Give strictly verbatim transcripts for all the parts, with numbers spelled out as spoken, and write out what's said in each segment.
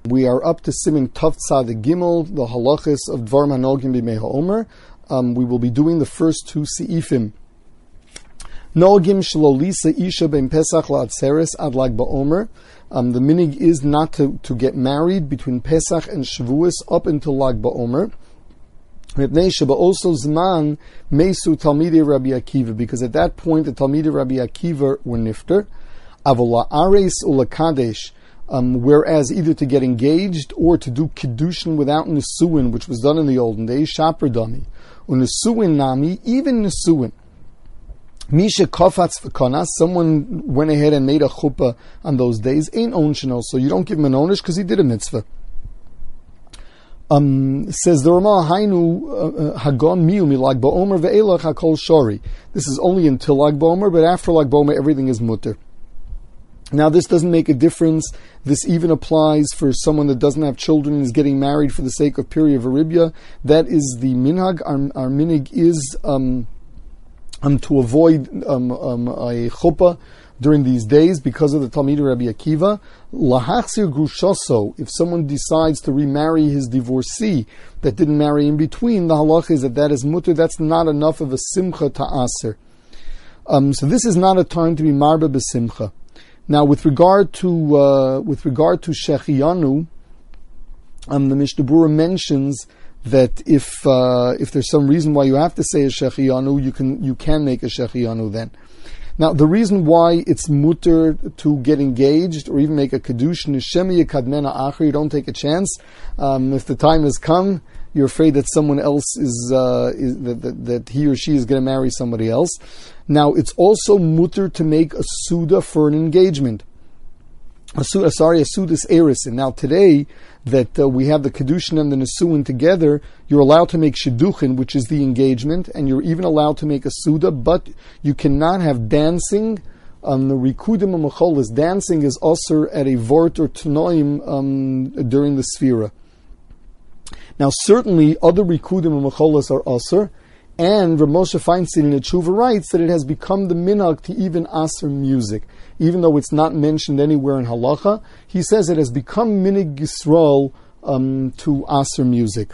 We are up to Siman Tov Tzad Gimel, the halachas of Dvarim Hanogim B'Mei HaOmer. Um, we will be doing the first two seifim. Noagim Shelo Lisa Isha Ben Pesach La'atzeres Ad Lag BaOmer. Um, the minig is not to, to get married between Pesach and Shavuos up until Lag BaOmer. Also Zman Mesu Talmidei Rabbi Akiva, because at that point the Talmidei Rabbi Akiva were nifter. Avola Ares Ula Kadesh. Um, whereas either to get engaged or to do kiddushin without nesuin, which was done in the olden days, shaper dami, unesuin nami, even nesuin. Misha kofatz v'konas, someone went ahead and made a chuppah on those days, ain't onshino, so you don't give him an onish because he did a mitzvah. Um, says the Ramah, Hainu Hagon Miu Milag Ba'omer ve'elach hakol shori. This is only until Lag BaOmer, but after Lag BaOmer everything is mutter. Now, this doesn't make a difference. This even applies for someone that doesn't have children and is getting married for the sake of Piri Veribya. That is the minhag. Our, our minhag is um, um, to avoid um, um, a chuppah during these days because of the Talmidei Rabbi Akiva. Lahachzir grushoso, if someone decides to remarry his divorcee that didn't marry in between, the halach is that that is mutter. That's not enough of a simcha ta'aser. Um, so this is not a time to be marba b'simcha. Now, with regard to uh, with regard to Shechiyanu, um, the Mishnah Berurah mentions that if uh, if there's some reason why you have to say a Shechiyanu, you can you can make a Shechiyanu then. Now, the reason why it's mutter to get engaged or even make a kedushin is shemi yekadmena acher. You don't take a chance. Um, if the time has come, you're afraid that someone else is, uh, is that, that, that he or she is going to marry somebody else. Now, it's also mutter to make a suda for an engagement. A suda, sorry, a sudas erisin. Now, today that uh, we have the kedushin and the nesuin together, you're allowed to make shidduchin, which is the engagement, and you're even allowed to make a suda, but you cannot have dancing. Um, the rikudim and mecholas, dancing is also at a vort or tanoim um, during the sfira. Now, certainly, other rikudim and mecholas are aser, and Rav Moshe Feinstein in the Tshuva writes that it has become the minhag to even aser music, even though it's not mentioned anywhere in halacha. He says it has become minig Yisrael um, to aser music.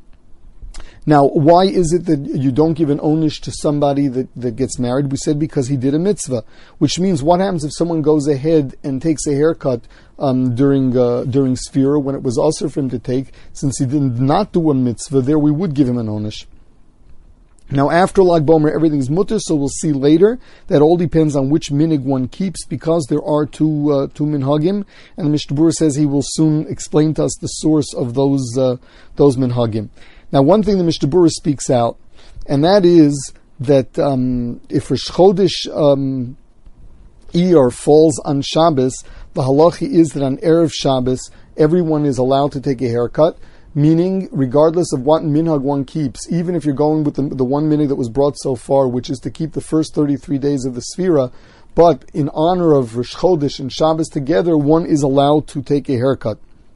Now, why is it that you don't give an onish to somebody that, that gets married? We said because he did a mitzvah, which means what happens if someone goes ahead and takes a haircut um, during uh, during Sfira when it was also for him to take? Since he did not do a mitzvah, there we would give him an onish. Now, after Lag BaOmer, everything's mutter, so we'll see later. That all depends on which minig one keeps, because there are two uh, two minhagim, and the Mishnah Berurah says he will soon explain to us the source of those uh, those minhagim. Now, one thing the Mishnah Berurah speaks out, and that is that um, if Rosh Chodesh um, Iyar falls on Shabbos, the halacha is that on Erev Shabbos, everyone is allowed to take a haircut, meaning regardless of what minhag one keeps, even if you're going with the, the one minhag that was brought so far, which is to keep the first thirty-three days of the Sfira, but in honor of Rosh Chodesh and Shabbos together, one is allowed to take a haircut.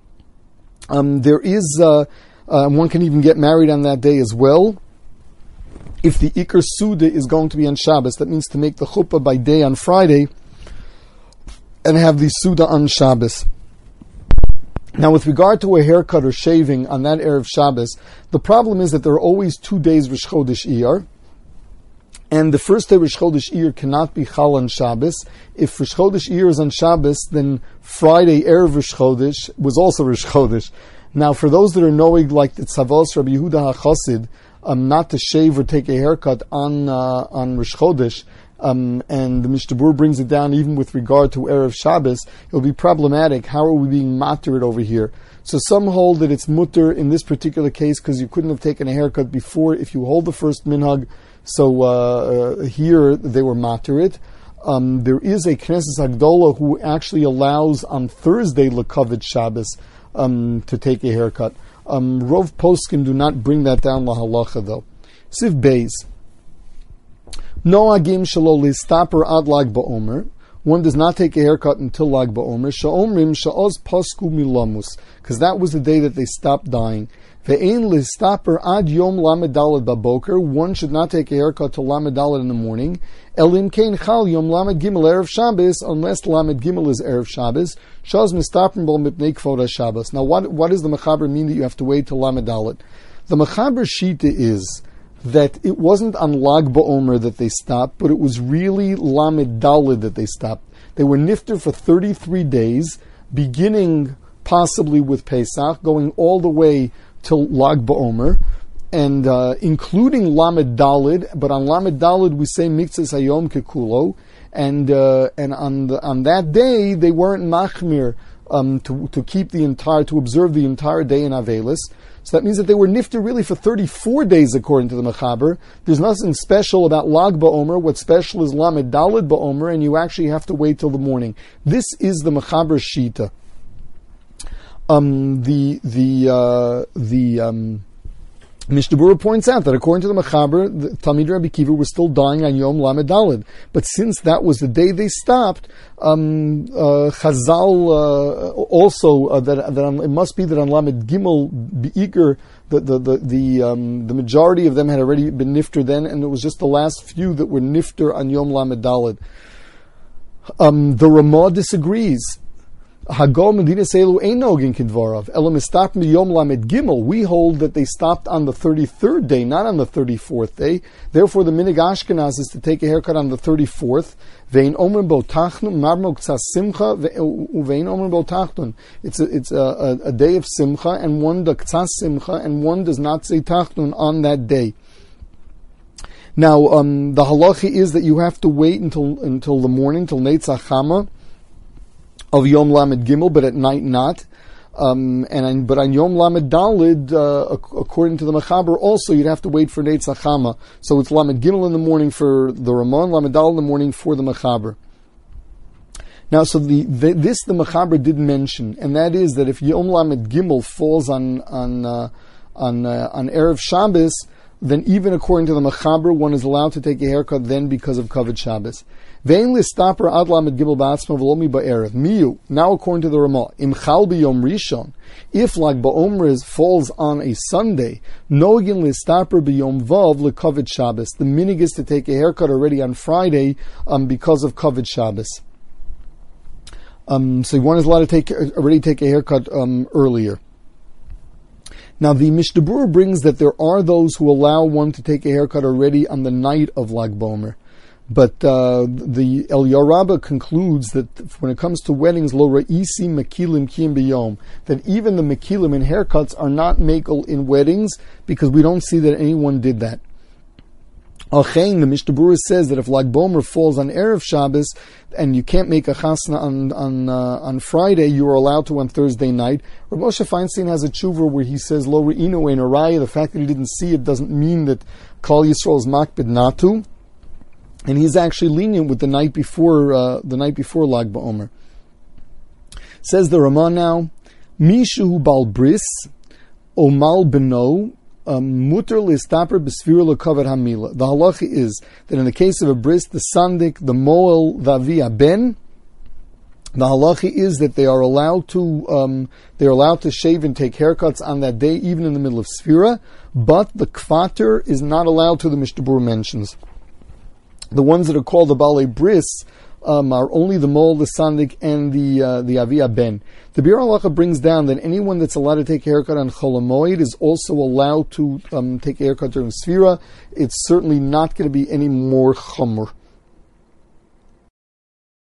Um, there is... Uh, Uh, one can even get married on that day as well. If the Iker Suda is going to be on Shabbos, that means to make the chuppah by day on Friday and have the Suda on Shabbos. Now, with regard to a haircut or shaving on that Erev Shabbos, the problem is that there are always two days Rosh Chodesh Iyar, and the first day Rosh Chodesh Iyar cannot be Chal on Shabbos. If Rosh Chodesh Iyar is on Shabbos, then Friday Erev Rosh Chodesh was also Rosh Chodesh. Now, for those that are knowing, like the Tzavos Rabbi Yehuda HaChassid, um, not to shave or take a haircut on uh, on Rosh Chodesh, um, and the Mishnah Berurah brings it down even with regard to Erev Shabbos, it will be problematic. How are we being matter over here? So some hold that it's mutter in this particular case because you couldn't have taken a haircut before if you hold the first minhag. So uh, uh, here they were matter it. Um, there is a Knesset Hagdolah who actually allows on Thursday L'Kavod Shabbos Um, to take a haircut. Um, Rov Poskin do not bring that down lahalacha though. Siv Beis. Noagim shelo listaper ad Lag BaOmer one does not take a haircut until Lag BaOmer. Sha'omrim sha'oz pasku milamus, because that was the day that they stopped dying. Ve'ein listaper ad yom lamed daled baboker. One should not take a haircut till lamed daled in the morning. Elim kein chal yom lamed gimel erev Shabbos, unless lamed gimel is erev Shabbos. Shaz mistaper bol mipnei kvoda Shabbos. Now, what what does the mechaber mean that you have to wait till lamed daled? The mechaber shita is that it wasn't on Lag BaOmer that they stopped, but it was really lamed daled that they stopped. They were nifter for thirty-three days, beginning possibly with Pesach, going all the way till Lag BaOmer, and uh, including Lamed Dalid, but on Lamed Dalid we say Miktzas Hayom Kekulo, and uh, and on the, on that day they weren't machmir um, to to keep the entire to observe the entire day in Avelis. So that means that they were nifter really for thirty-four days according to the Mechaber. There's nothing special about Lag BaOmer. What's special is Lamed Dalid BaOmer, and you actually have to wait till the morning. This is the Mechaber Shita. Um, the the uh, the um, Mishnah Berurah points out that according to the Mechaber, the Talmid Rabbi Kiva was still dying on Yom Lamed Daled. But since that was the day they stopped, um, uh, Chazal uh, also uh, that that on, it must be that on Lamed Gimel Be'iker, the the the the, um, the majority of them had already been nifter then, and it was just the last few that were nifter on Yom Lamed Daled. Um, the Ramah disagrees. Hagol Medina Selu ain't nogin kidvarav. Elam istap miyom lamed gimel. We hold that they stopped on the thirty-third day, not on the thirty-fourth day. Therefore, the minig Ashkenaz is to take a haircut on the thirty-fourth. Vein omer bo tachnun marmok tzas simcha vein omer bo tachnun. It's a it's a, a, a day of simcha, and one does tzas simcha, and one does not say tachnun on that day. Now, um, the halacha is that you have to wait until until the morning, till Netzach Chama of Yom Lamed Gimel, but at night not. Um, and but on Yom Lamed Dalid, uh, according to the Mechaber, also you'd have to wait for Netzach Chama. So it's Lamed Gimel in the morning for the Ramon, Lamed Dalid in the morning for the Mechaber. Now, so the, the this the Mechaber did mention, and that is that if Yom Lamed Gimel falls on on uh, on uh, on Erev Shabbos, then even according to the Mechaber, one is allowed to take a haircut then because of Kavod Shabbos. Vein listaper ad lamed gimel ba'atzma v'lo mi ba'erev. Miyu, now according to the Ramah, im chal b'yom rishon, if Lag BaOmer falls on a Sunday, nogin listaper b'yom vav lekavod Shabbos. The minig is to take a haircut already on Friday um, because of Kavod Shabbos. Um, so one is allowed to take already take a haircut um, earlier. Now, the Mishnah Berurah brings that there are those who allow one to take a haircut already on the night of Lag BaOmer. But uh, the El Yarabah concludes that when it comes to weddings, lo ra'isi mekilim kiyim b'yom, that even the mekilim in haircuts are not mekel in weddings, because we don't see that anyone did that. Achein, the Mishnah Berurah says that if Lag BaOmer falls on Erev Shabbos and you can't make a chasna on on uh, on Friday, you are allowed to on Thursday night. Rav Moshe Feinstein has a tshuva where he says lo re'inu ein araya. The fact that he didn't see it doesn't mean that Klal Yisrael is makbid not to, and he's actually lenient with the night before uh, the night before Lag BaOmer. Says the Ramah now, Mishu bal bris omal beno. Mutter listaper b'sfira lekavod hamila. The halacha is that in the case of a bris, the sandik, the moel, the avia ben, the halacha is that they are allowed to um, they are allowed to shave and take haircuts on that day, even in the middle of sfira. But the kvater is not allowed to. The Mishnah Berurah mentions the ones that are called the balei bris um, are only the moel, the sandik, and the uh, the avia ben. The Bir Halacha brings down that anyone that's allowed to take a haircut on Chol HaMoed is also allowed to um, take a haircut during Sfira. It's certainly not going to be any more chumr.